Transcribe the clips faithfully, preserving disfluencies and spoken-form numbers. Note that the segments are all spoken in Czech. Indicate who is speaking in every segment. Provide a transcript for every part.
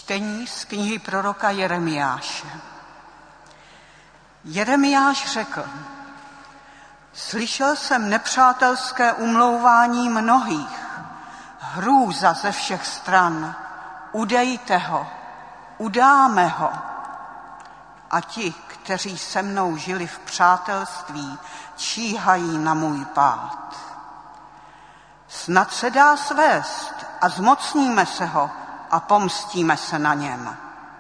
Speaker 1: Čtení z knihy proroka Jeremiáše. Jeremiáš řekl: Slyšel jsem nepřátelské umlouvání mnohých, hrůza ze všech stran. Udejte ho, udáme ho. A ti, kteří se mnou žili v přátelství, číhají na můj pád. Snad se dá svést a zmocníme se ho a pomstíme se na něm.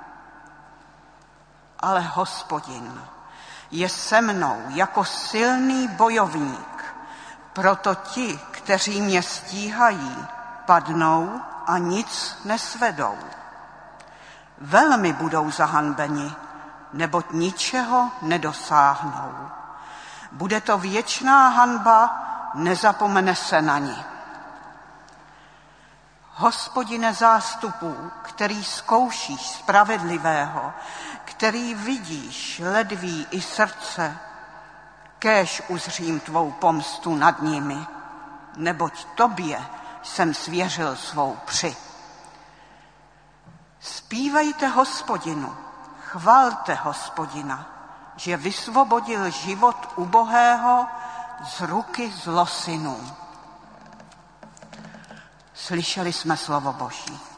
Speaker 1: Ale Hospodin je se mnou jako silný bojovník, proto ti, kteří mě stíhají, padnou a nic nesvedou. Velmi budou zahanbeni, neboť ničeho nedosáhnou. Bude to věčná hanba, nezapomene se na ni. Hospodine zástupů, který zkoušíš spravedlivého, který vidíš ledví i srdce, kéž uzřím tvou pomstu nad nimi, neboť tobě jsem svěřil svou při. Zpívejte Hospodinu, chvalte Hospodina, že vysvobodil život ubohého z ruky zlosinů. Slyšeli jsme slovo Boží.